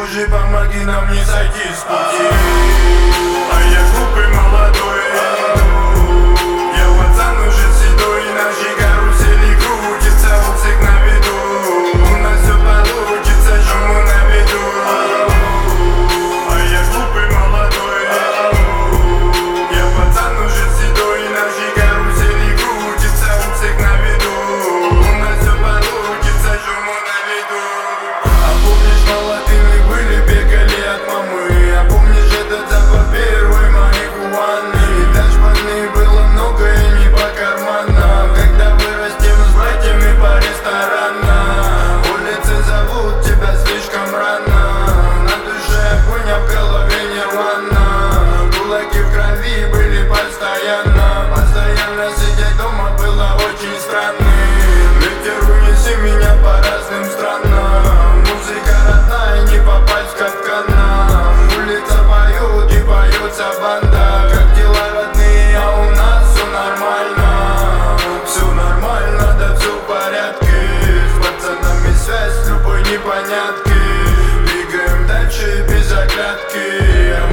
Боже, помоги нам не сойти с пути. А я глупый молодой, я пацан уже седой, наши карусели крутятся, у всех на виду. У нас все получится, шуму на виду. А я глупый молодой, я пацан уже седой, наши карусели крутятся, у всех на виду. У нас все получится, шуму на виду. А помнишь, молодыми были, бегали от мамы? А помнишь этот запах первой марихуаны? Ведь шпаны было много и не по карманам. Когда вырастем с братьями по ресторанам, улицы зовут тебя слишком рано. На душе огонь, а в голове нирвана. Кулаки в крови были постоянно. Постоянно сидеть дома было очень странно. Ветер, унеси меня по разным странам. Музыка родная, не попасть в капкан. Улица поют и поется банда. Как дела, родные, а у нас все нормально. Все нормально, да все в порядке. С пацанами связь с любой непонятки. Двигаем дальше без оглядки.